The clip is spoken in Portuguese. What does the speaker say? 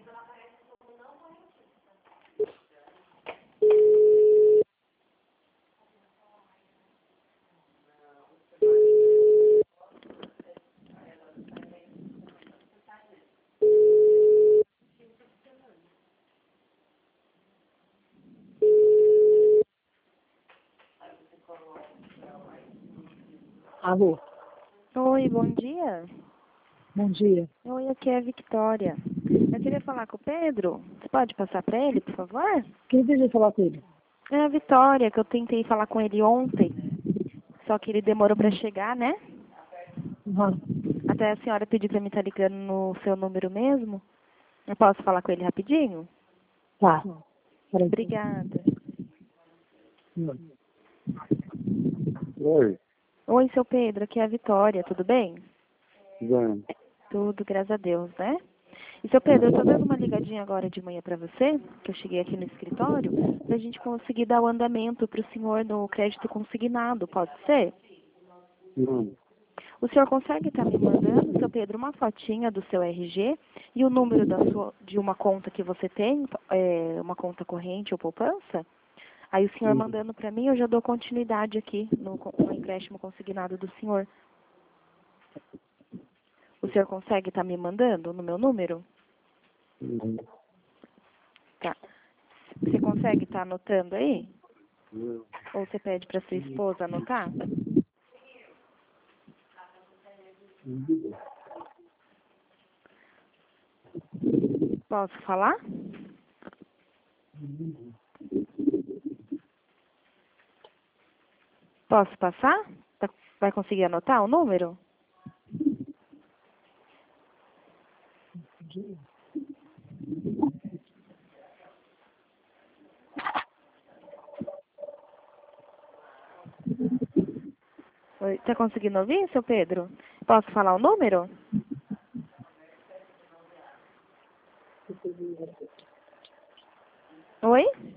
Alô, Oi, bom dia. bom dia. Oi, aqui é a Victoria. Eu queria falar com o Pedro. Você pode passar para ele, por favor? Quem deseja falar com ele? É a Vitória, que eu tentei falar com ele ontem, só que ele demorou para chegar, né? Uhum. Até a senhora pediu para me estar ligando no seu número mesmo. Eu posso falar com ele rapidinho? Tá. Peraí. Obrigada. Oi, Oi, seu Pedro, aqui é a Vitória, tudo bem? Zé. Tudo, graças a Deus, né? E, seu Pedro, eu tô dando uma ligadinha agora de manhã para você, que eu cheguei aqui no escritório, pra gente conseguir dar o andamento pro senhor no crédito consignado, pode ser? Não, O senhor consegue estar me mandando, seu Pedro, uma fotinha do seu RG e o número de uma conta que você tem, uma conta corrente ou poupança? Aí o senhor mandando para mim, eu já dou continuidade aqui no empréstimo consignado do senhor. O senhor consegue estar me mandando no meu número? não, Tá. Você consegue estar anotando aí? não. Ou você pede para sua esposa anotar? Posso falar? Posso passar? Vai conseguir anotar o número? Oi, tá conseguindo ouvir, seu Pedro? Posso falar o número? Oi?